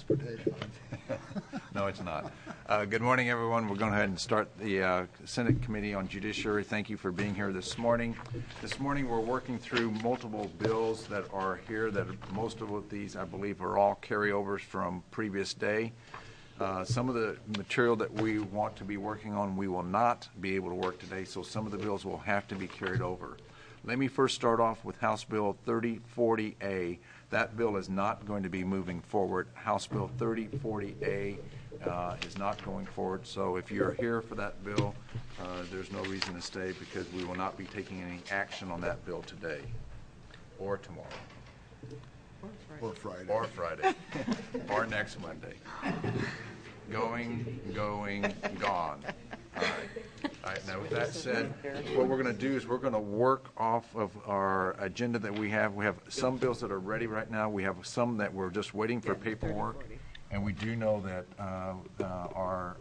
transportation. No, it's not. Good morning, everyone. We're going ahead and start the Senate Committee on Judiciary. Thank you for being here this morning. This morning we're working through multiple bills that are here. That most of these, I believe, are all carryovers from previous day. Some of the material that we want to be working on, we will not be able to work today, so some of the bills will have to be carried over. Let me first start off with House Bill 3040A. That bill is not going to be moving forward. House Bill 3040A is not going forward. So if you're here for that bill, there's no reason to stay because we will not be taking any action on that bill today or tomorrow. Or Friday. Or Friday. Or next Monday. Going, gone. All right. Now, with that said, what we're going to do is we're going to work off of our agenda that we have. We have some bills that are ready right now. We have some that we're just waiting for paperwork. And we do know that our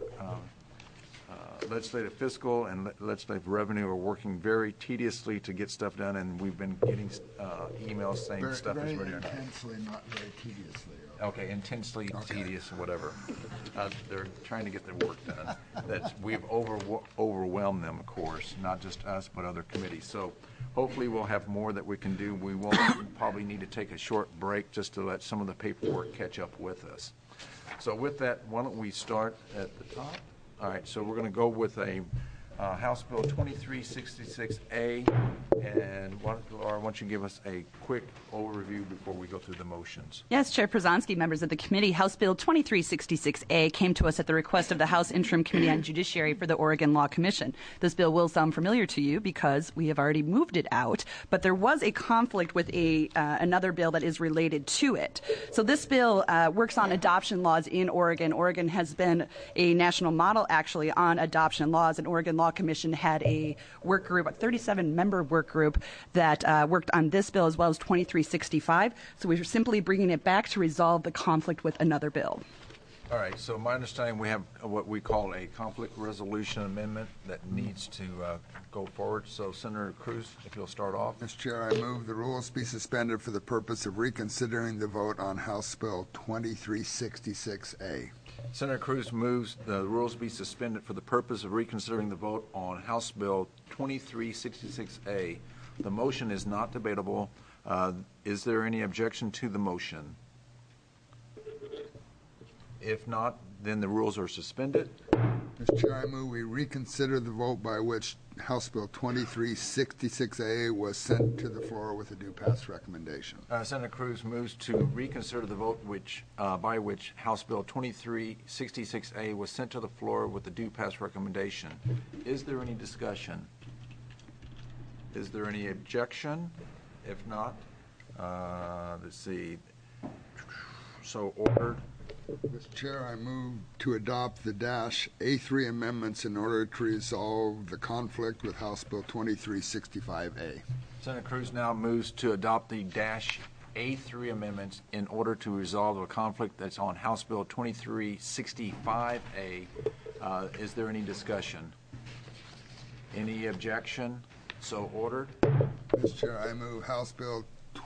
legislative fiscal and legislative revenue are working very tediously to get stuff done, and we've been getting emails saying stuff is ready or not. Very intensely, not very tediously. Okay, intensely tedious or whatever. They're trying to get their work done. We've overwhelmed them, of course, not just us, but other committees. So hopefully we'll have more that we can do. We will probably need to take a short break just to let some of the paperwork catch up with us. So with that, why don't we start at the top? All right, so we're going to go with a House Bill 2366A, and Laura, why don't you give us a quick overview before we go through the motions? Yes, Chair Przanski, members of the committee, House Bill 2366A came to us at the request of the House Interim Committee on Judiciary for the Oregon Law Commission. This bill will sound familiar to you because we have already moved it out, but there was a conflict with another bill that is related to it. So this bill works on adoption laws in Oregon. Oregon has been a national model, actually, on adoption laws, and Oregon Law Commission had a work group, a 37-member work group that worked on this bill as well as 2365. So we're simply bringing it back to resolve the conflict with another bill. All right, so my understanding, we have what we call a conflict resolution amendment that needs to go forward. So Senator Cruz, if you'll start off. Mr. Chair, I move the rules be suspended for the purpose of reconsidering the vote on House Bill 2366A. Senator Cruz moves the rules be suspended for the purpose of reconsidering the vote on House Bill 2366A. The motion is not debatable. Is there any objection to the motion? If not, then the rules are suspended. Mr. Chair, I move we reconsider the vote by which House Bill 2366A was sent to the floor with a due pass recommendation. Senator Cruz moves to reconsider the vote by which House Bill 2366A was sent to the floor with a due pass recommendation. Is there any discussion? Is there any objection? If not, let's see. So ordered. Mr. Chair, I move to adopt the -A3 amendments in order to resolve the conflict with House Bill 2365A. Senator Cruz now moves to adopt the -A3 amendments in order to resolve a conflict that's on House Bill 2365A. Is there any discussion? Any objection? So ordered. Mr. Chair, I move House Bill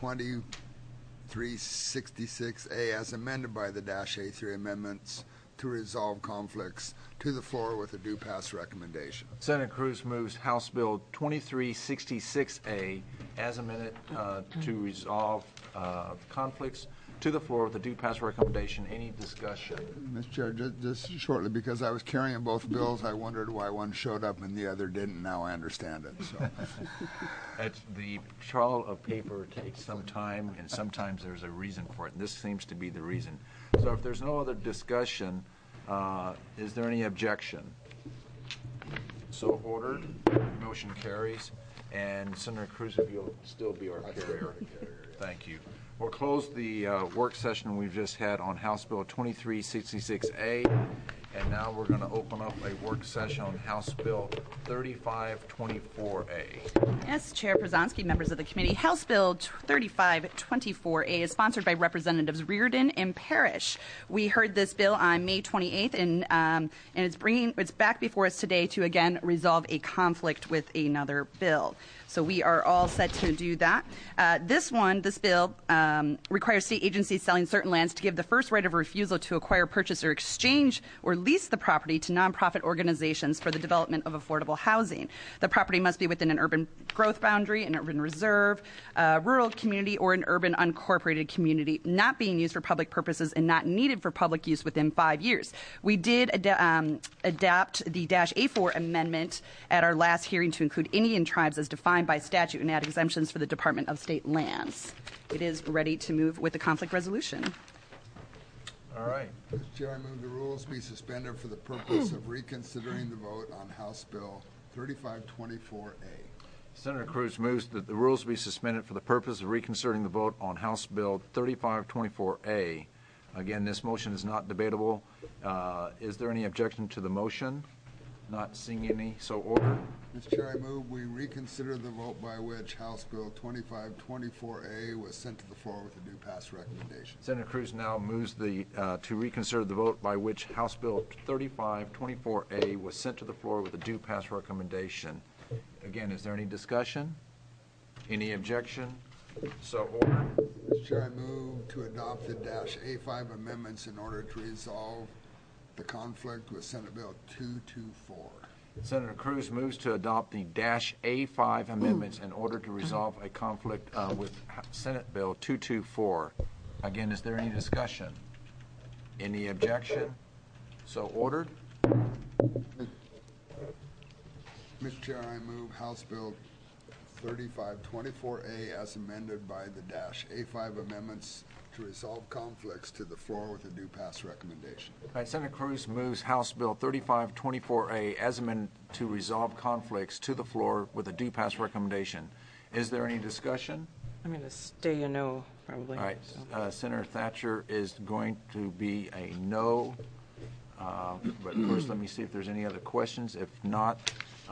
2366A as amended by the -A3 amendments to resolve conflicts to the floor with a due pass recommendation. Senator Cruz moves House Bill 2366A as amended to resolve conflicts to the floor with a due pass recommendation. Any discussion? Mr. Chair, just shortly, because I was carrying both bills, I wondered why one showed up and the other didn't. Now I understand it. So. The trail of paper takes some time, and sometimes there's a reason for it, and this seems to be the reason. So if there's no other discussion, is there any objection? So ordered. Motion carries. And Senator Cruz, if you'll still be our carrier. Thank you. We'll close the work session we've just had on House Bill 2366A, and now we're going to open up a work session on House Bill 3524A. Yes, Chair Przanski, members of the committee, House Bill 3524A is sponsored by Representatives Reardon and Parrish. We heard this bill on May 28th, and it's back before us today to again resolve a conflict with another bill. So we are all set to do that. This bill requires state agencies selling certain lands to give the first right of refusal to acquire, purchase, or exchange or lease the property to nonprofit organizations for the development of affordable housing. The property must be within an urban growth boundary, an urban reserve, rural community, or an urban unincorporated community, not being used for public purposes and not needed for public use within 5 years. We did adapt the -A4 amendment at our last hearing to include Indian tribes as defined by statute and add exemptions for the Department of State lands. It is ready to move with the conflict resolution. All right. Mr. Chair, I move the rules be suspended for the purpose of reconsidering the vote on House Bill 3524A. Senator Cruz moves that the rules be suspended for the purpose of reconsidering the vote on House Bill 3524A. Again, this motion is not debatable. Is there any objection to the motion? Not seeing any, so ordered. Mr. Chair, I move we reconsider the vote by which House Bill 2524A was sent to the floor with a due pass recommendation. Senator Cruz now moves to reconsider the vote by which House Bill 3524A was sent to the floor with a due pass recommendation. Again, is there any discussion? Any objection? So ordered. Mr. Chair, I move to adopt the -A5 amendments in order to resolve the conflict with Senate Bill 224. Senator Cruz moves to adopt the -A5 amendments in order to resolve a conflict with Senate Bill 224. Again, is there any discussion? Any objection? So ordered. Mr. Chair, I move House Bill 3524A as amended by the -A5 amendments to resolve conflicts to the floor with a due pass recommendation. All right, Senator Cruz moves House Bill 3524A as amended to resolve conflicts to the floor with a due pass recommendation. Is there any discussion? I'm going to stay a no, probably. All right, Senator Thatcher is going to be a no. But first, let me see if there's any other questions. If not,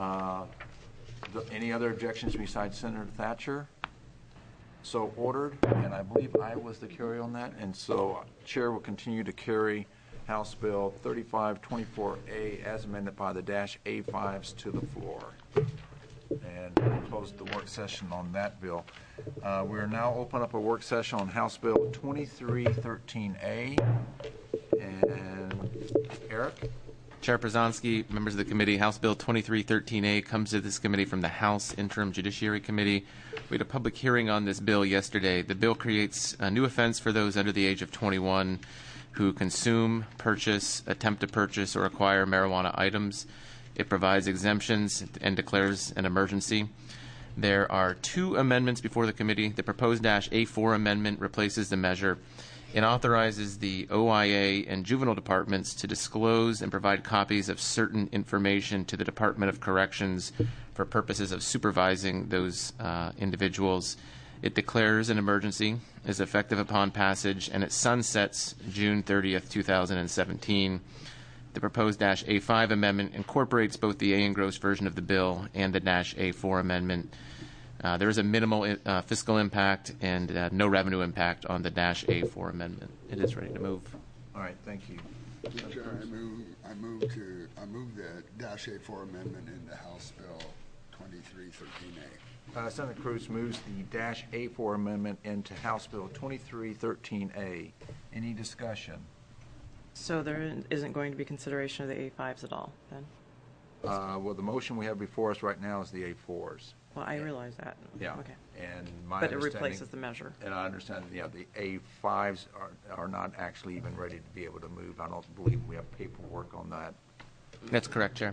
any other objections besides Senator Thatcher? So ordered, and I believe I was the carry on that, and so Chair will continue to carry House Bill 3524A as amended by the -A5s to the floor. And we'll close the work session on that bill. We are now open up a work session on House Bill 2313A. And Eric? Chair Przanski, members of the committee, House Bill 2313A comes to this committee from the House Interim Judiciary Committee. We had a public hearing on this bill yesterday. The bill creates a new offense for those under the age of 21 who consume, purchase, attempt to purchase, or acquire marijuana items. It provides exemptions and declares an emergency. There are two amendments before the committee. The proposed -A4 amendment replaces the measure. It authorizes the OIA and juvenile departments to disclose and provide copies of certain information to the Department of Corrections for purposes of supervising those individuals. It declares an emergency, is effective upon passage, and it sunsets June 30th, 2017. The proposed -A5 amendment incorporates both the A and gross version of the bill and the -A4 amendment. There is a minimal fiscal impact and no revenue impact on the -A4 amendment. It is ready to move. All right, thank you. Mr. Chair, I move the -A4 amendment into House Bill 2313A. Senator Cruz moves the -A4 amendment into House Bill 2313A. Any discussion? So there isn't going to be consideration of the A5s at all, then? Well, the motion we have before us right now is the A4s. Well, I realize that. Yeah. Okay. And my But it understanding, replaces the measure. and I understand, the A5s are not actually even ready to be able to move. I don't believe we have paperwork on that. That's correct, Chair.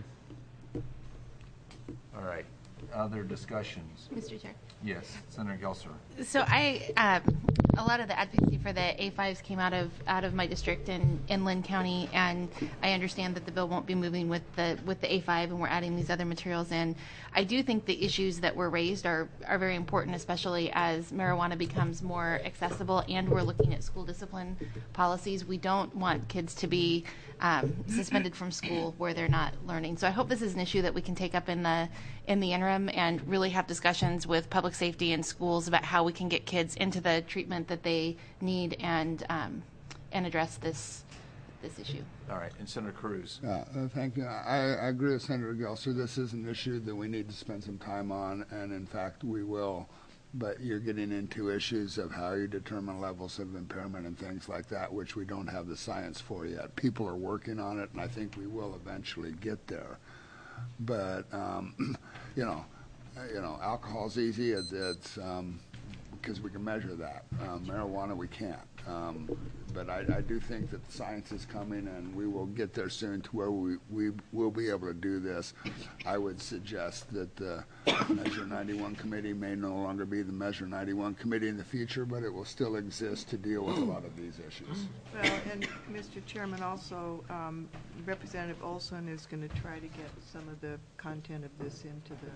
All right. Other discussions? Mr. Chair. Yes, Senator Gelser. So a lot of the advocacy for the A5s came out of my district in Lynn County, and I understand that the bill won't be moving with the A5, and we're adding these other materials in. I do think the issues that were raised are very important, especially as marijuana becomes more accessible, and we're looking at school discipline policies. We don't want kids to be suspended from school where they're not learning. So I hope this is an issue that we can take up in the interim and really have discussions with public safety and schools about how we can get kids into the treatment that they need and address this this issue. All right, and Senator Cruz. Thank you. I agree with Senator Gelser. This is an issue that we need to spend some time on, and in fact, we will. But you're getting into issues of how you determine levels of impairment and things like that, which we don't have the science for yet. People are working on it, and I think we will eventually get there. But alcohol's easy. It's because we can measure that. Marijuana, we can't. But I do think that the science is coming, and we will get there soon to where we will be able to do this. I would suggest that the Measure 91 committee may no longer be the Measure 91 committee in the future, but it will still exist to deal with a lot of these issues. Well, and Mr. Chairman, also, Representative Olson is going to try to get some of the content of this into the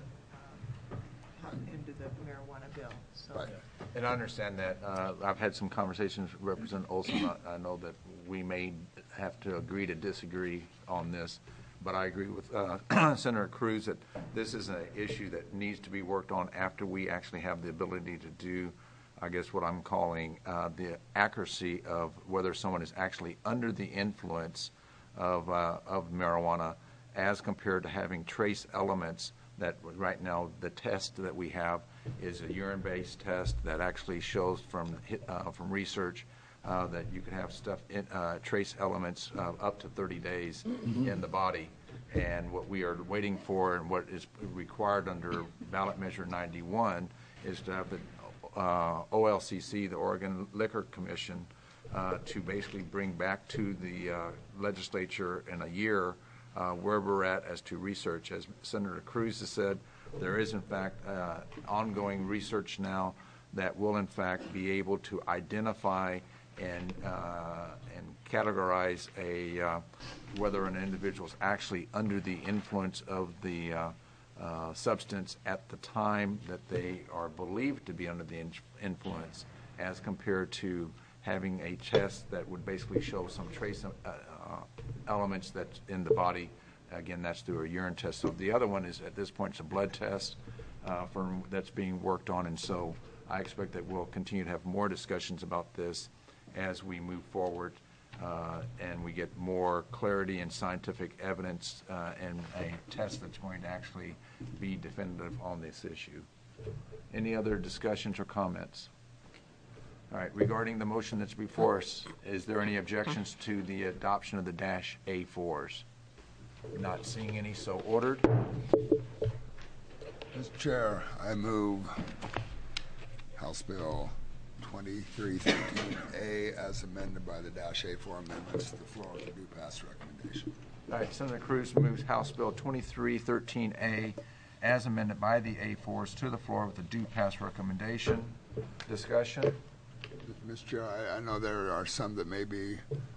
marijuana bill. So. Right. And I understand that. I've had some conversations with Representative Olson. I know that we may have to agree to disagree on this, but I agree with Senator Cruz that this is an issue that needs to be worked on after we actually have the ability to do, I guess, what I'm calling the accuracy of whether someone is actually under the influence of marijuana as compared to having trace elements. That right now the test that we have is a urine-based test that actually shows from research that you can have stuff trace elements up to 30 days in the body, and what we are waiting for and what is required under ballot measure 91 is to have the OLCC, the Oregon Liquor Commission, to basically bring back to the legislature in a year where we're at as to research. As Senator Cruz has said, there is in fact ongoing research now that will in fact be able to identify and categorize whether an individual is actually under the influence of the substance at the time that they are believed to be under the influence, as compared to having a test that would basically show some trace elements that's in the body. Again, that's through a urine test. So the other one is, at this point, it's a blood test that's being worked on, and so I expect that we'll continue to have more discussions about this as we move forward and we get more clarity and scientific evidence and a test that's going to actually be definitive on this issue. Any other discussions or comments? All right, regarding the motion that's before us, is there any objections to the adoption of the -A4s? Not seeing any, so ordered. Mr. Chair, I move House Bill 2313A as amended by the -A4 amendments to the floor with a due pass recommendation. All right, Senator Cruz moves House Bill 2313A as amended by the A4s to the floor with a due pass recommendation. Discussion? Mr. Chair, I know there are some that may be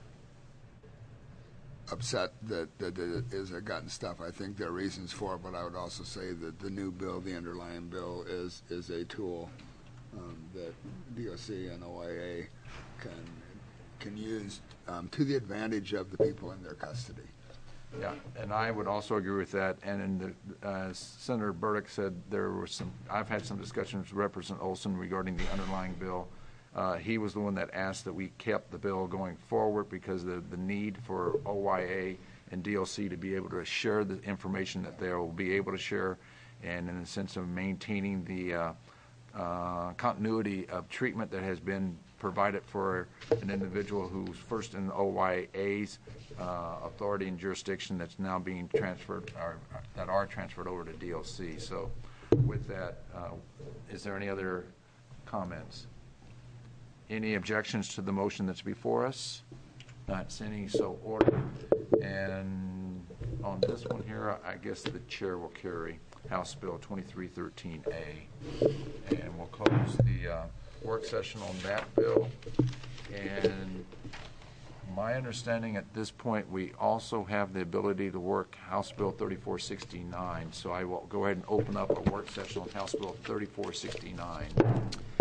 upset that it is a gut and stuff. I think there are reasons for it, but I would also say that the new bill, the underlying bill, is a tool that DOC and OIA can use to the advantage of the people in their custody. Yeah, and I would also agree with that. And in as Senator Burdick said, I've had some discussions with Representative Olson regarding the underlying bill. He was the one that asked that we kept the bill going forward because of the need for OIA and DOC to be able to share the information that they will be able to share, and in the sense of maintaining the continuity of treatment that has been provided for an individual who's first in the OIA's authority and jurisdiction that's now being transferred, or that are transferred over to DOC. So with that, is there any other comments? Any objections to the motion that's before us? Not seeing, so ordered. And on this one here, I guess the chair will carry House Bill 2313A. And we'll close the work session on that bill. And my understanding at this point, we also have the ability to work House Bill 3469. So I will go ahead and open up a work session on House Bill 3469.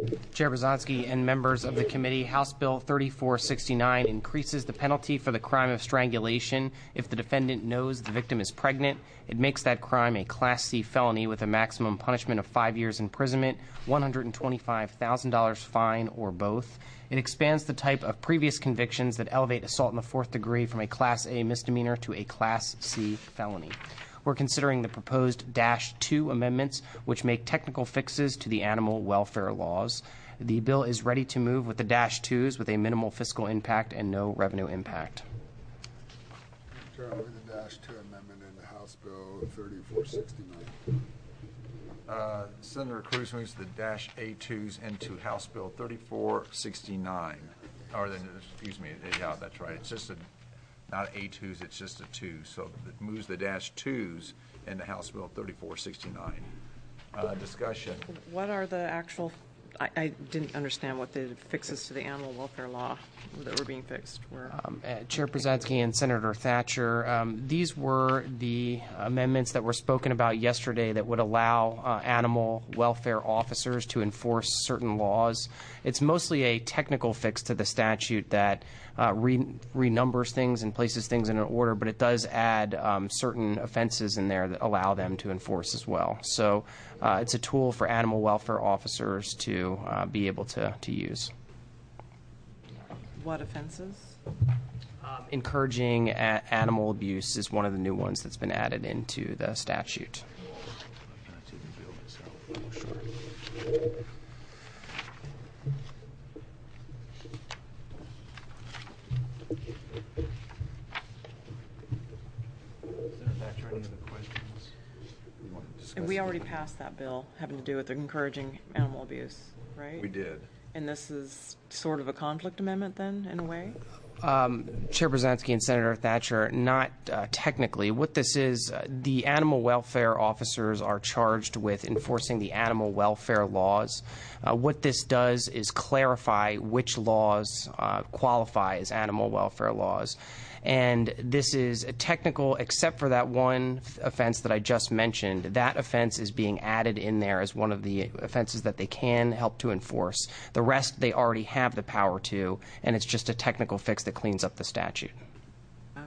Chair Brzezinski and members of the committee, House Bill 3469 increases the penalty for the crime of strangulation if the defendant knows the victim is pregnant. It makes that crime a Class C felony with a maximum punishment of 5 years imprisonment, $125,000 fine, or both. It expands the type of previous convictions that elevate assault in the fourth degree from a Class A misdemeanor to a Class C felony. We're considering the proposed Dash 2 amendments, which make technical fixes to the animal welfare laws. The bill is ready to move with the Dash 2s with a minimal fiscal impact and no revenue impact. Chairman, with the Dash 2 amendment into House Bill 3469. Senator Cruz moves the Dash A2s into House Bill 3469. Or then, excuse me, yeah, that's right. It's just not A2s, it's just a 2. So it moves the Dash 2s into House Bill 3469. Discussion. What are the actual, I didn't understand what the fixes to the animal welfare law that were being fixed were. Chair Brzezinski and Senator Thatcher, these were the amendments that were spoken about yesterday that would allow animal welfare officers to enforce certain laws. It's mostly a technical fix to the statute that renumbers things and places things in an order, but it does add certain offenses in there that allow them to enforce as well. So it's a tool for animal welfare officers to be able to use. What offenses? Encouraging animal abuse is one of the new ones that's been added into the statute. And we already passed that bill having to do with encouraging animal abuse, right? We did. And this is sort of a conflict amendment then, in a way? Chair Brzezinski and Senator Thatcher, not technically. What this is, the animal welfare officers are charged with enforcing the animal welfare laws. What this does is clarify which laws qualify as animal welfare laws. And this is technical, except for that one offense that I just mentioned. That offense is being added in there as one of the offenses that they can help to enforce. The rest they already have the power to, and it's just a technical fix that cleans up the statute. Okay.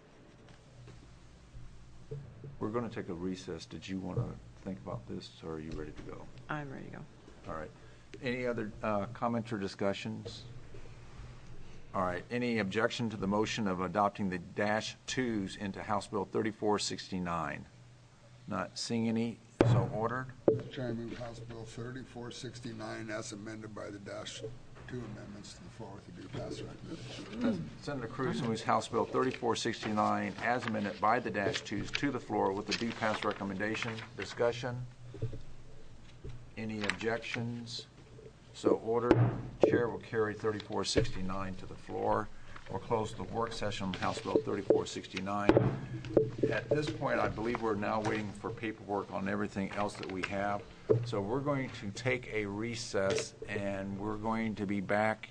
We're going to take a recess. Did you want to think about this, or are you ready to go? I'm ready to go. All right. Any other comments or discussions? All right. Any objection to the motion of adopting the Dash 2s into House Bill 3469? Not seeing any, so ordered. Mr. Chairman, move House Bill 3469 as amended by the Dash 2 amendments to the floor with the due pass recommendation. Senator Cruz moves House Bill 3469 as amended by the Dash 2s to the floor with the due pass recommendation. Discussion? Any objections? So ordered. Chair will carry 3469 to the floor. We'll close the work session on House Bill 3469. At this point, I believe we're now waiting for paperwork on everything else that we have. So we're going to take a recess, and we're going to be back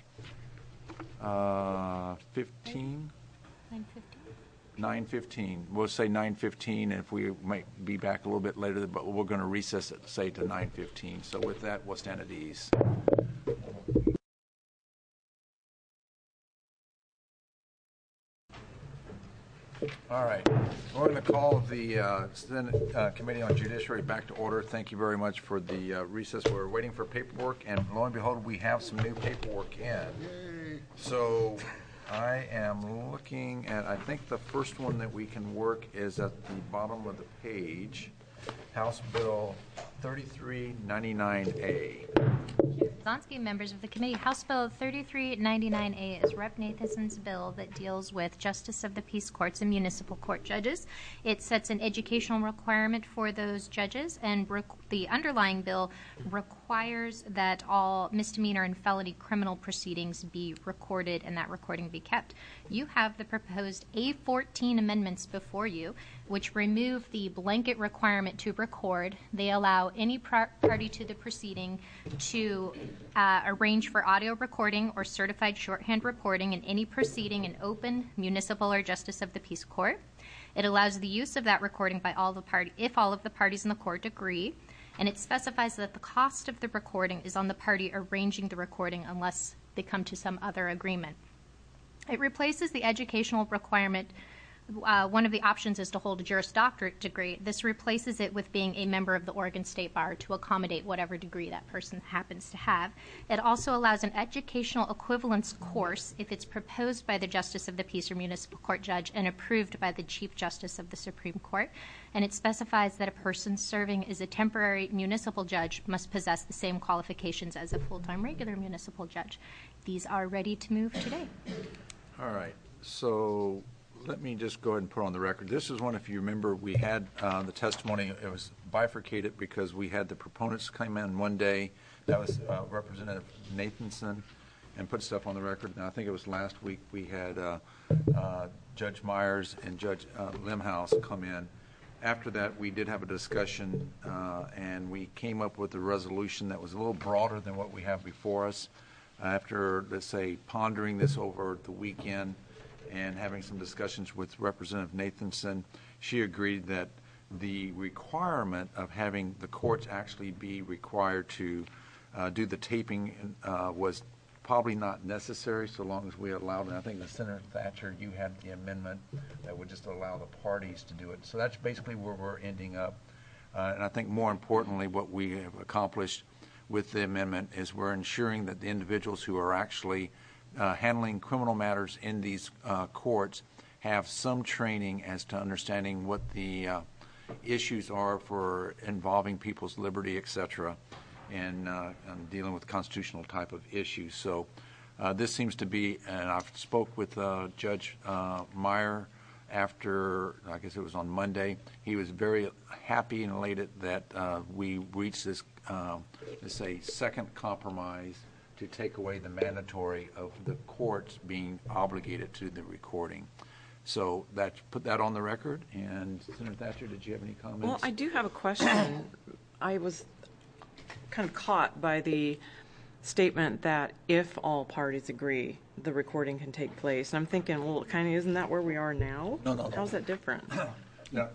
9:15. We'll say 9:15. If we might be back a little bit later, but we're going to recess it, say, to 9:15. So with that, we'll stand at ease. All right. We're going to call the Senate Committee on Judiciary back to order. Thank you very much for the recess. We're waiting for paperwork, and lo and behold, we have some new paperwork in. Yay. So I am looking at, I think the first one that we can work is at the bottom of the page, House Bill 3399A. Brzezinski, members of the committee, House Bill 3399A is Rep. Nathanson's bill that deals with Justice of the Peace Courts and municipal court judges. It sets an educational requirement for those judges, and the underlying bill requires that all misdemeanor and felony criminal proceedings be recorded and that recording be kept. You have the proposed A14 amendments before you, which remove the blanket requirement to record. They allow any party to the proceeding to arrange for audio recording or certified shorthand reporting in any proceeding in open, municipal, or Justice of the Peace Court. It allows the use of that recording by all the if all of the parties in the court agree. and it specifies that the cost of the recording is on the party arranging the recording unless they come to some other agreement. It replaces the educational requirement. One of the options is to hold a Juris Doctorate degree. This replaces it with being a member of the Oregon State Bar to accommodate whatever degree that person happens to have. It also allows an educational equivalence course if it's proposed by the Justice of the Peace or Municipal Court judge and approved by the Chief Justice of the Supreme Court. And it specifies that a person serving as a temporary municipal judge must possess the same qualifications as a full-time regular municipal judge. These are ready to move today. All right. So let me just go ahead and put on the record. This is one, if you remember, we had the testimony. It was bifurcated because we had the proponents come in one day. That was Representative Nathanson, and put stuff on the record. And I think it was last week we had Judge Myers and Judge Limhouse come in. After that, we did have a discussion, and we came up with a resolution that was a little broader than what we have before us. After, let's say, pondering this over the weekend and having some discussions with Representative Nathanson, she agreed that the requirement of having the courts actually be required to do the taping was probably not necessary so long as we allowed, and I think Senator Thatcher, you had the amendment that would just allow the parties to do it. So that's basically where we're ending up. And I think more importantly, what we have accomplished with the amendment is we're ensuring that the individuals who are actually handling criminal matters in these courts have some training as to understanding what the issues are for involving people's liberty, et cetera, and dealing with constitutional type of issues. So this seems to be, and I've spoke with Judge Meyer after, I guess it was on Monday. He was very happy and elated that we reached this, let's say, second compromise to take away the mandatory of the courts being obligated to the recording. So that put that on the record. And Senator Thatcher, did you have any comments? Well, I do have a question. I was kind of caught by the statement that if all parties agree, the recording can take place. And I'm thinking, well, kind of, isn't that where we are now? No. How's that different? No.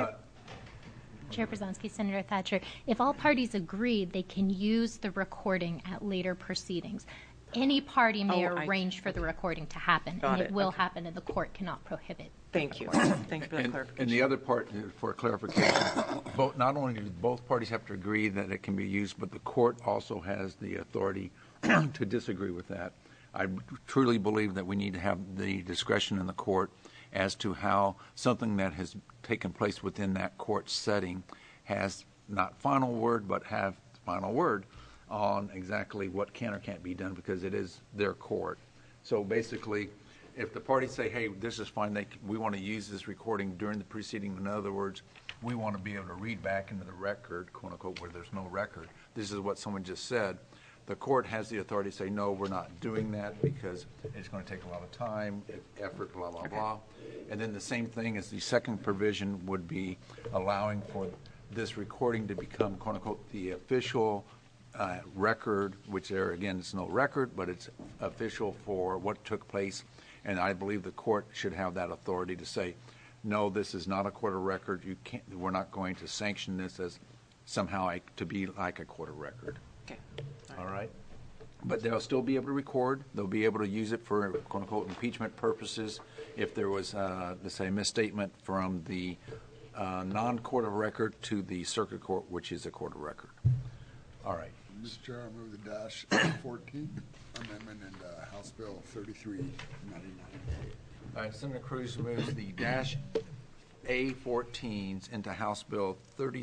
Chair Brzezinski, Senator Thatcher, if all parties agree, they can use the recording at later proceedings. Any party may arrange for the recording to happen, and it will happen, and the court cannot prohibit. Thank you. Thank you for that clarification. And the other part, for clarification, not only do both parties have to agree that it can be used, but the court also has the authority to disagree with that. I truly believe that we need to have the discretion in the court as to how something that has taken place within that court setting has not final word, but have final word on exactly what can or can't be done, because it is their court. So basically, if the parties say, hey, this is fine, we want to use this recording during the proceeding, in other words, we want to be able to read back into the record, quote unquote, where there's no record. This is what someone just said. The court has the authority to say, no, we're not doing that because it's going to take a lot of time, effort, blah, blah, blah. And then the same thing as the second provision would be allowing for this recording to become, quote unquote, the official record, which there, again, is no record, but it's official for what took place. And I believe the court should have that authority to say, no, this is not a court of record. You can't, we're not going to sanction this as somehow to be like a court of record. Okay. All right. But they'll still be able to record. They'll be able to use it for, quote unquote, impeachment purposes if there was, let's say, a misstatement from the non-court of record to the circuit court, which is a court of record. All right. Mr. Chair, I move the Dash 14 amendment in House Bill 3399. All right. Senator Cruz moves the Dash A14s into House Bill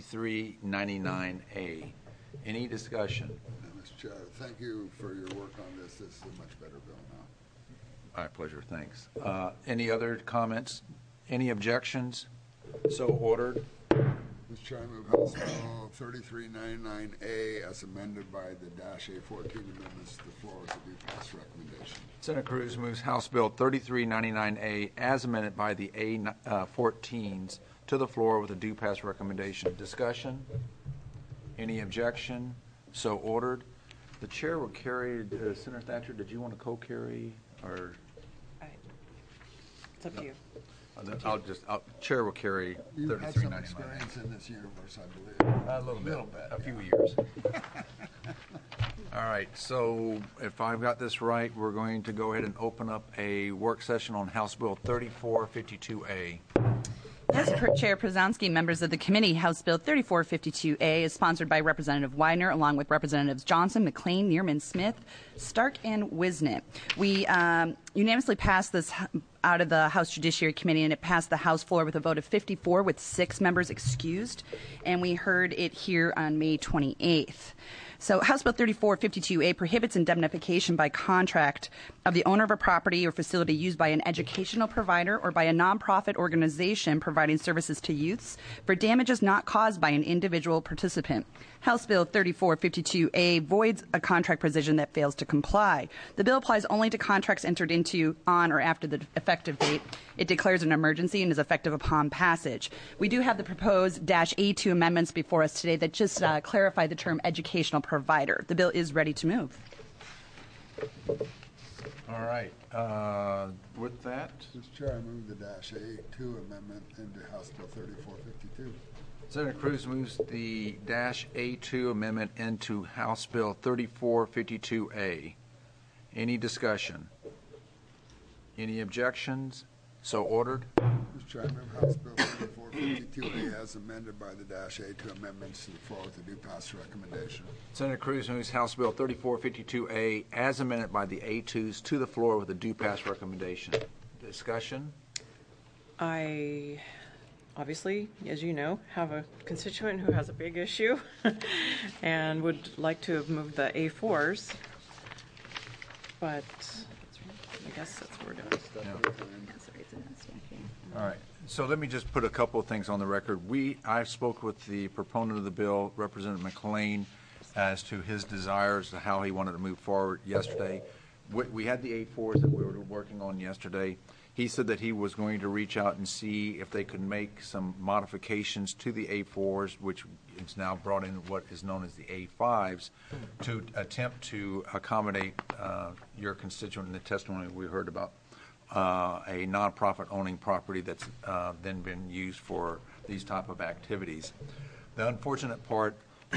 3399A. Any discussion? Mr. Chair, thank you for your work on this. This is a much better bill now. My pleasure. Thanks. Any other comments? Any objections? So ordered. Mr. Chair, I move House Bill 3399A as amended by the Dash A14 amendments to the floor with a due pass recommendation. Senator Cruz moves House Bill 3399A as amended by the A14s to the floor with a due pass recommendation. Discussion? Any objection? So ordered. The chair will carry. Senator Thatcher, did you want to co-carry or? It's up to you. Chair will carry You've had some 3399A. experience in this universe, I believe. A little bit. A few years. All right, so if I've got this right, we're going to go ahead and open up a work session on House Bill 3452A. Yes, Chair Przanski, members of the committee, House Bill 3452A is sponsored by Representative Widener, along with Representatives Johnson, McLean, Neerman, Smith, Stark, and Wisnett. We unanimously passed this out of the House Judiciary Committee, and it passed the House floor with a vote of 54, with 6 members excused, and we heard it here on May 28th. So House Bill 3452A prohibits indemnification by contract of the owner of a property or facility used by an educational provider or by a nonprofit organization providing services to youths for damages not caused by an individual participant. House Bill 3452A voids a contract provision that fails to comply. The bill applies only to contracts entered into on or after the effective date. It declares an emergency and is effective upon passage. We do have the proposed -A2 amendments before us today that just clarify the term educational provider. The bill is ready to move. All right, with that, Mr. Chair, I move the -A2 amendment into House Bill 3452. Senator Cruz moves the -A2 amendment into House Bill 3452A. Any discussion? Any objections? So ordered. Mr. Chair, I move House Bill 3452A as amended by the -A2 amendments to the floor with a due pass recommendation. Senator Cruz moves House Bill 3452A as amended by the A2s to the floor with a due pass recommendation. Discussion? I obviously, as you know, have a constituent who has a big issue and would like to have moved the A4s, but I guess that's where it is. All right. So let me just put a couple of things on the record. I spoke with the proponent of the bill, Representative McLean, as to his desires, to how he wanted to move forward yesterday. We had the A4s that we were working on yesterday. He said that he was going to reach out and see if they could make some modifications to the A4s, which is now brought in what is known as the A5s, to attempt to accommodate your constituent in the testimony we heard about a nonprofit owning property that's then been used for these type of activities. The unfortunate part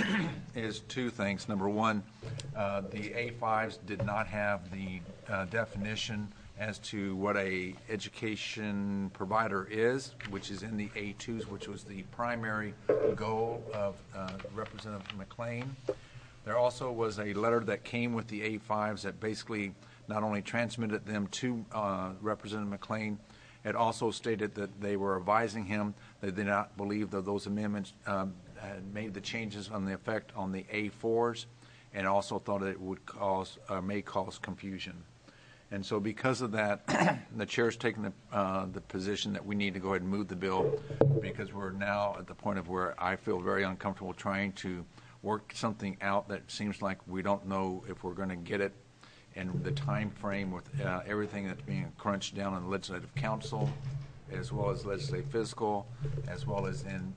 is two things. Number one, the A5s did not have the definition as to what a education provider is, which is in the A2s, which was the primary goal of Representative McLean. There also was a letter that came with the A5s that basically not only transmitted them to Representative McLean, it also stated that they were advising him that they did not believe that those amendments had made the changes on the effect on the A4s, and also thought that it would cause, may cause confusion. And so because of that, the chair's taken the position that we need to go ahead and move the bill, because we're now at the point of where I feel very uncomfortable trying to work something out that seems like we don't know if we're going to get it, and the time frame with everything that's being crunched down in the Legislative Council, as well as Legislative Fiscal, as well as in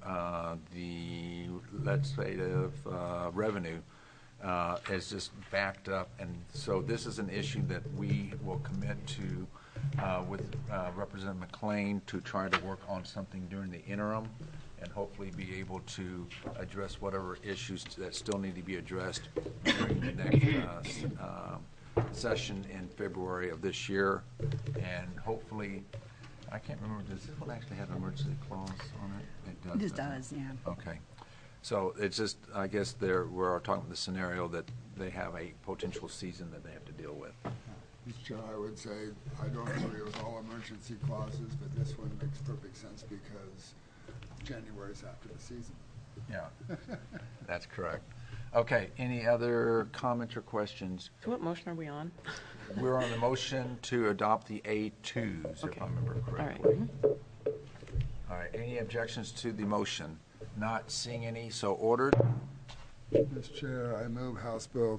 the Legislative Revenue, is just backed up. And so this is an issue that we will commit to with Representative McLean to try to work on something during the interim, and hopefully be able to address whatever issues that still need to be addressed during the next session in February of this year. And hopefully, I can't remember, does this one actually have an emergency clause on it? It does. It does, yeah. Okay. So it's just, I guess we're talking about the scenario that they have a potential season that they have to deal with. Mr. Chair, I would say I don't agree with all emergency clauses, but this one makes perfect sense because January is after the season. Yeah, that's correct. Okay, any other comments or questions? So what motion are we on? We're on the motion to adopt the A2s, if I remember correctly. All right. All right, any objections to the motion? Not seeing any, so ordered. Mr. Chair, I move House Bill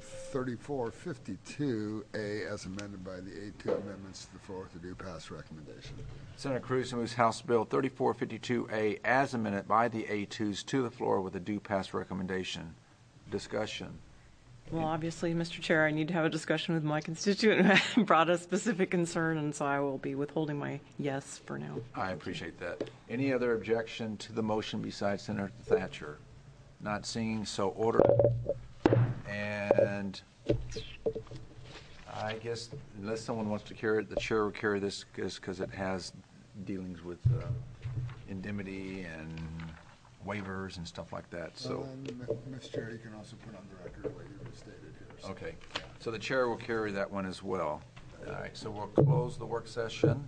3452A as amended by the A2 amendments to the floor with a due pass recommendation. Senator Cruz moves House Bill 3452A as amended by the A2s to the floor with a due pass recommendation. Discussion. Well, obviously, Mr. Chair, I need to have a discussion with my constituent who brought a specific concern, and so I will be withholding my yes for now. I appreciate that. Any other objection to the motion besides Senator Thatcher? Not seeing, so ordered. And I guess unless someone wants to carry it, the chair will carry this because it has dealings with indemnity and waivers and stuff like that. So, Mr. Chair, you can also put on the record what you stated here. So. okay. So the chair will carry that one as well. All right, so we'll close the work session.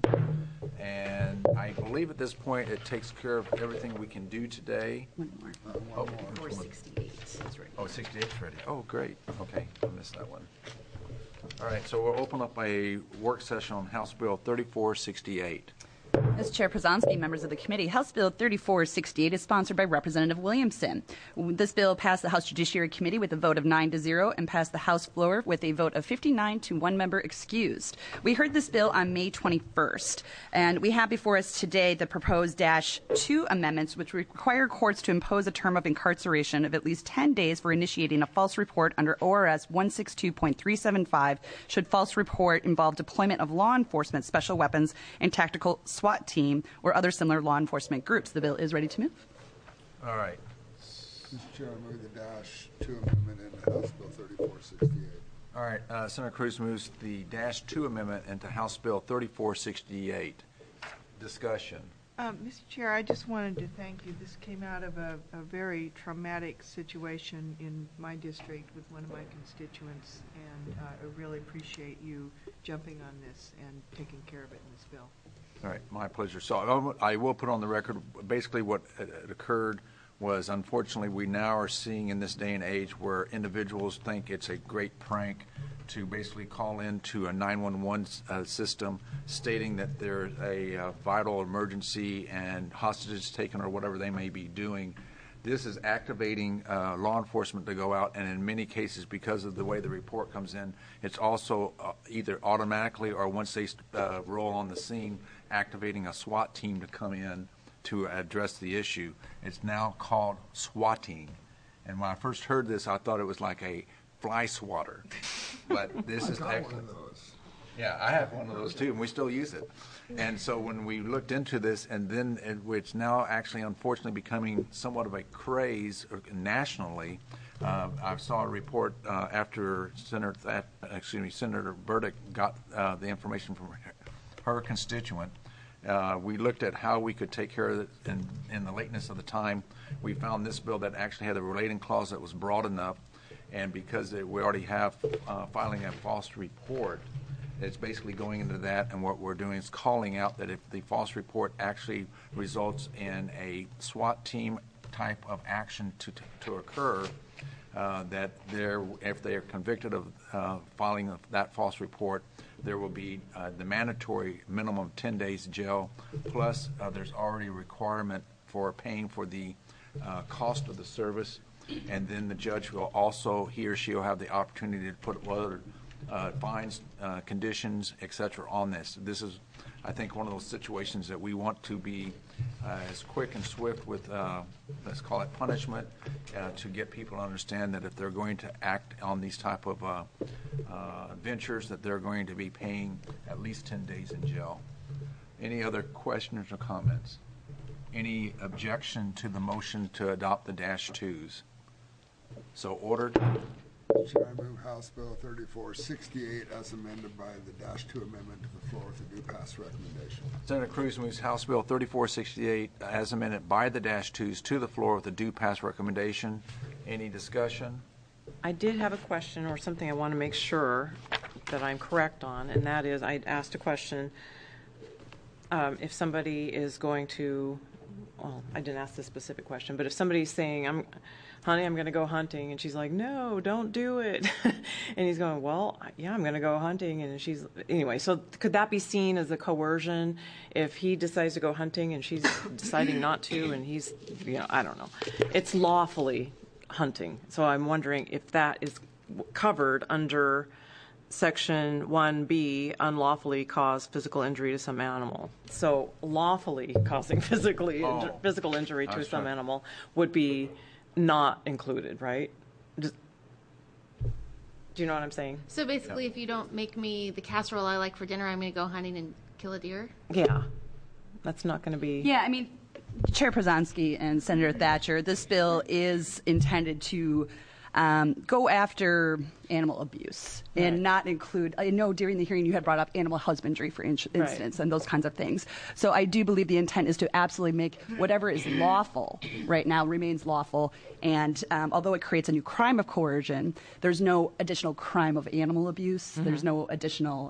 And I believe at this point it takes care of everything we can do today. One more. Oh, 468. That's right. oh, 68's ready. Oh, great. Okay, I missed that one. All right, so we'll open up a work session on House Bill 3468. As Chair Przanski, members of the committee, House Bill 3468 is sponsored by Representative Williamson. This bill passed the House Judiciary Committee with a vote of 9-0 and passed the House floor with a vote of 59 to 1 member excused. We heard this bill on May 21st, and we have before us today the proposed -2 amendments, which require courts to impose a term of incarceration of at least 10 days for initiating a false report under ORS 162.375 should false report involve deployment of law enforcement, special weapons, and tactical SWAT team or other similar law enforcement groups. The bill is ready to move. All right. Mr. Chair, I move the -2 amendment into House Bill 3468. All right, Senator Cruz moves the -2 amendment into House Bill 3468. Discussion. Mr. Chair, I just wanted to thank you. This came out of a very traumatic situation in my district with one of my constituents, and I really appreciate you jumping on this and taking care of it in this bill. All right, my pleasure. So I will put on the record, basically what occurred was, unfortunately, we now are seeing in this day and age where individuals think it's a great prank to basically call into a 911 system stating that there's a vital emergency and hostages taken or whatever they may be doing. This is activating law enforcement to go out, and in many cases, because of the way the report comes in, it's also either automatically or once they roll on the scene, activating a SWAT team to come in to address the issue. It's now called SWATing. And when I first heard this, I thought it was like a fly swatter. But this is Got one of those. yeah, I have one of those too, and we still use it. And so when we looked into this, and then it's now actually unfortunately becoming somewhat of a craze nationally. I saw a report after Senator Burdick got the information from her constituent. We looked at how we could take care of it in the lateness of the time. We found this bill that actually had a relating clause that was broad enough, and because we already have filing a false report, it's basically going into that, and what we're doing is calling out that if the false report actually results in a SWAT team type of action to occur, that if they are convicted of filing that false report, there will be the mandatory minimum 10 days jail, plus there's already a requirement for paying for the cost of the service, and then the judge will also, he or she will have the opportunity to put whether fines, conditions, etc. on this. This is, I think, one of those situations that we want to be as quick and swift with, let's call it punishment, to get people to understand that if they're going to act on these type of ventures, that they're going to be paying at least 10 days in jail. Any other questions or comments? Any objection to the motion to adopt the -2s? So ordered. Mr. Chair, I move House Bill 3468 as amended by the -2 amendment to the floor with a due pass recommendation. Senator Cruz moves House Bill 3468 as amended by the -2s to the floor with a due pass recommendation. Any discussion? I did have a question or something I want to make sure that I'm correct on, and that is I asked a question if somebody is going to, well, I didn't ask this specific question, but if somebody's saying, honey, I'm going to go hunting, and she's like, no, don't do it. And he's going, well, yeah, I'm going to go hunting, and anyway, so could that be seen as a coercion if he decides to go hunting and she's deciding not to, and he's, I don't know. It's lawfully hunting. So I'm wondering if that is covered under Section 1B, unlawfully cause physical injury to some animal. So lawfully causing physical injury to some animal would be not included, right? Do you know what I'm saying? So basically, if you don't make me the casserole I like for dinner, I'm going to go hunting and kill a deer? Yeah. That's not going to be. Yeah, I mean, Chair Przanski and Senator Thatcher, this bill is intended to go after animal abuse and not include. I know during the hearing you had brought up animal husbandry, for instance, and those kinds of things. So I do believe the intent is to absolutely make whatever is lawful right now remains lawful. And although it creates a new crime of coercion, there's no additional crime of animal abuse. There's no additional,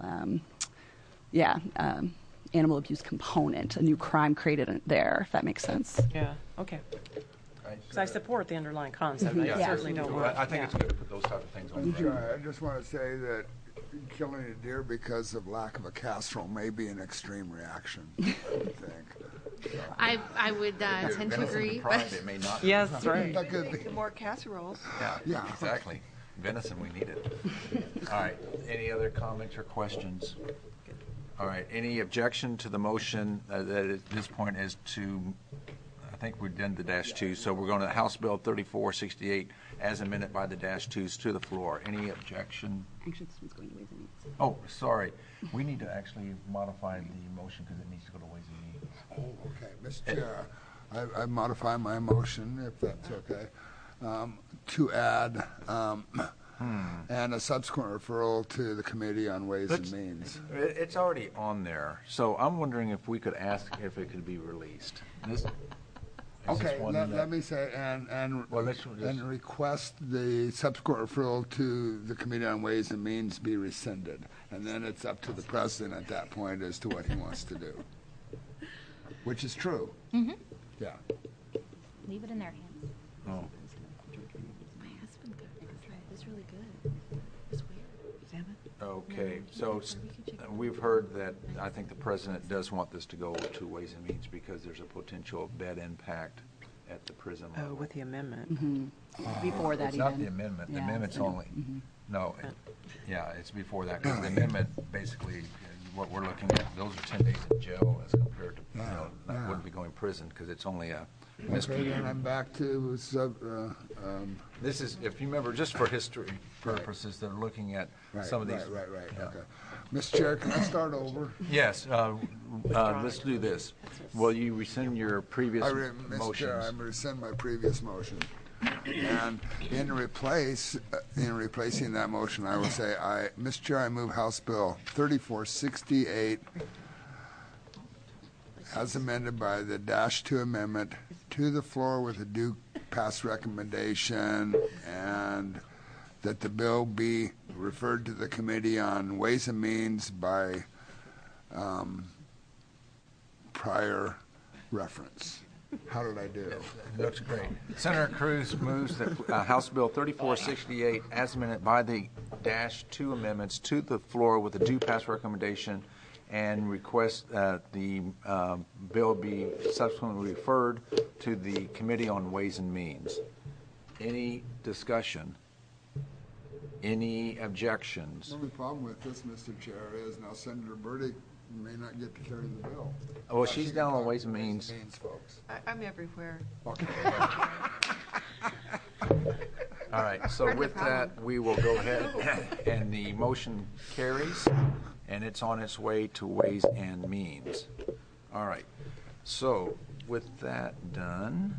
animal abuse component, a new crime created there, if that makes sense. Yeah. Okay. Because I support the underlying concept. I certainly don't want. I think it's good to put those type of things on. I just want to say that killing a deer because of lack of a casserole may be an extreme reaction, I think. So. I would tend to agree. It may not. Yes, that's right. That could be. More casseroles. Yeah, exactly. Venison, we need it. All right. Any other comments or questions? All right. Any objection to the motion that at this point is to, I think we've done the -2, so we're going to House Bill 3468 as amended by the -2s to the floor. Any objection? Actually, this one's going to Ways and Means. Oh, sorry. We need to actually modify the motion because it needs to go to Ways and Means. Oh, okay. Mr. Chair, I modify my motion, if that's okay, to add and a subsequent referral to the Committee on Ways and Means. It's already on there, so I'm wondering if we could ask if it could be released. Okay, let me say, and request the subsequent referral to the Committee on Ways and Means be rescinded. And then it's up to the President at that point as to what he wants to do. Which is true. Mm-hmm. Yeah. Leave it in their hands. Oh. My husband got this really good. It's weird. Okay, so we've heard that I think the President does want this to go to Ways and Means because there's a potential bad impact at the prison level. Oh, with the amendment. Before that, It's even. not the amendment. The Yeah, amendment's only, no, it's before that. 'Cause the amendment, basically, what we're looking at, those are 10 days in jail as compared to, that wouldn't be going to prison because it's only a Okay, misdemeanor. then I'm back to This is, if you remember, just for history purposes, they're looking at some of these. Right, Yeah. okay. Mr. Chair, can I start over? Yes, let's do this. Will you rescind your previous Mr. Chair, I motions? rescind my previous motion. And in replacing that motion, I will say, Mr. Chair, I move House Bill 3468 as amended by the -2 amendment to the floor with a due pass recommendation, and that the bill be referred to the Committee on Ways and Means by prior reference. How did I do? It looks great. Senator Cruz moves that House Bill 3468 as amended by the -2 amendments to the floor with a due pass recommendation and request that the bill be subsequently referred to the Committee on Ways and Means. Any discussion? Any objections? The only problem with this, Mr. Chair, is now Senator Burdick may not get to carry the bill. Well, she's down on Ways and Means. Folks. I'm everywhere. Okay. All right, so with that, we will go ahead, and the motion carries, and it's on its way to Ways and Means. All right, so with that done,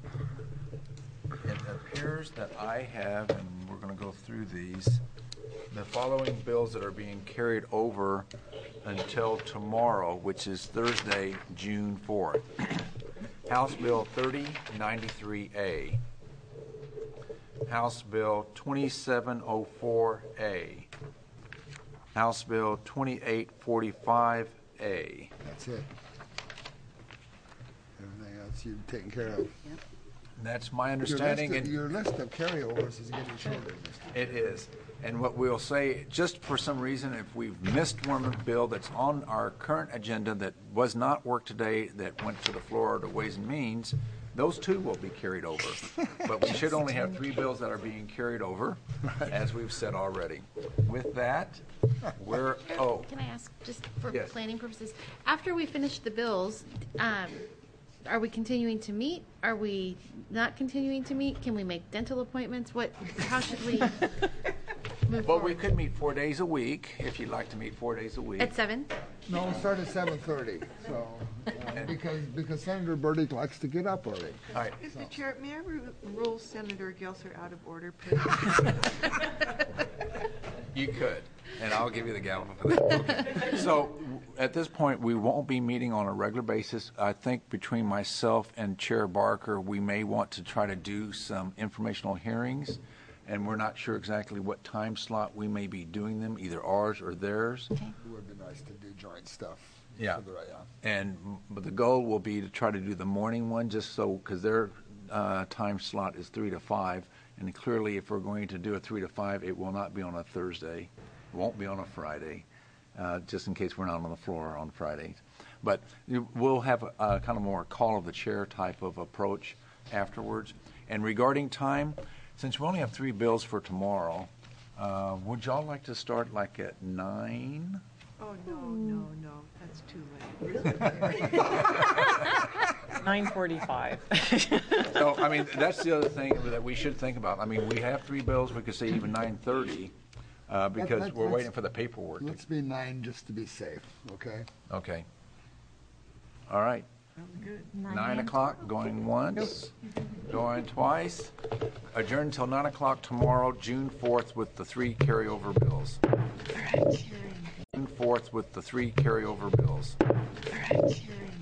it appears that I have, and we're going to go through these, the following bills that are being carried over until tomorrow, which is Thursday, June 4th. House Bill 3093A. House Bill 2704A. House Bill 2845A. That's it. Everything else you've taken care of. That's my understanding. Your list of carryovers is getting shorter, Mr. It is. And what we'll say, just for some reason, if we've missed one bill that's on our current agenda that was not worked today, that went to the floor to Ways and Means, those two will be carried over. But we should only have 3 bills that are being carried over, as we've said already. With that, we're, Can I ask, just for Yes. planning purposes, after we finish the bills, are we continuing to meet? Are we not continuing to meet? Can we make dental appointments? How should we? move Well, we forward. could meet 4 days a week, if you'd like to meet 4 days a week. At 7? No, we'll start at 7:30, so, because Senator Burdick likes to get up early. All right. Mr. Chair, may I rule Senator Gelser out of order, please? You could, and I'll give you the gavel for that. Okay. So at this point, we won't be meeting on a regular basis. I think between myself and Chair Barker, we may want to try to do some informational hearings, and we're not sure exactly what time slot we may be doing them, either ours or theirs. It would be nice to do joint stuff. Yeah. For the right, yeah. But the goal will be to try to do the morning one, just so, because their time slot is 3 to 5, and clearly if we're going to do a 3 to 5, it will not be on a Thursday, it won't be on a Friday, just in case we're not on the floor on Fridays. But we'll have a kind of more call of the chair type of approach afterwards. And regarding time, since we only have 3 bills for tomorrow, would y'all like to start like at 9? Oh, no, that's too late. 9:45. So, I mean, that's the other thing that we should think about. I mean, we have 3 bills, we could say even 9:30, because we're waiting for the paperwork. Let's be 9 just to be safe, okay? Okay. All right. 9 o'clock, going once, going twice. Adjourn until 9 o'clock tomorrow, June 4th, with the 3 carryover bills. June 4th with the 3 carryover bills.